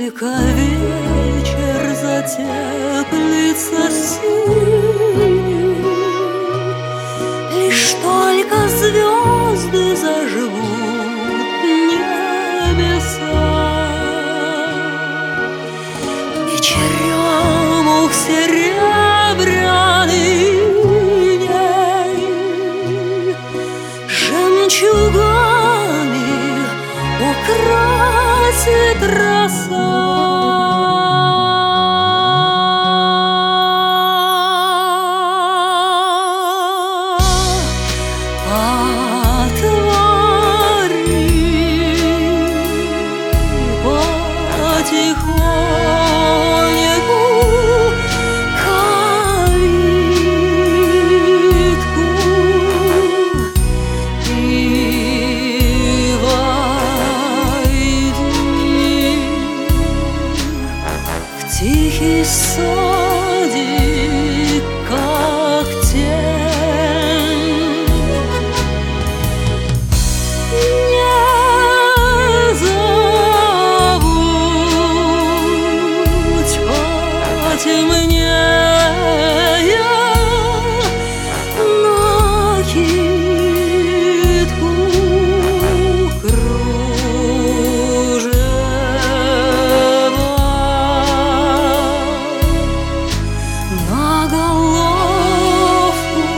только вечер затеплится синий, лишь только звезды зажгут небеса. И черемух серебряный жемчугами украсит роса. Потихоньку калитку и войди в тихий садик, как тень. Темнее накидку кружева на головку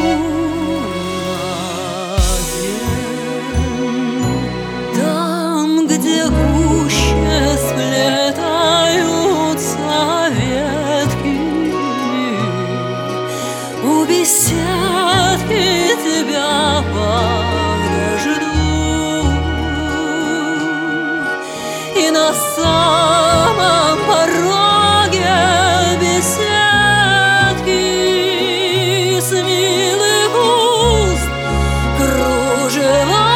надень. Там, где гуще сплетаются ветки, у беседки тебя подожду. И на самом пороге беседки с милых уст кружева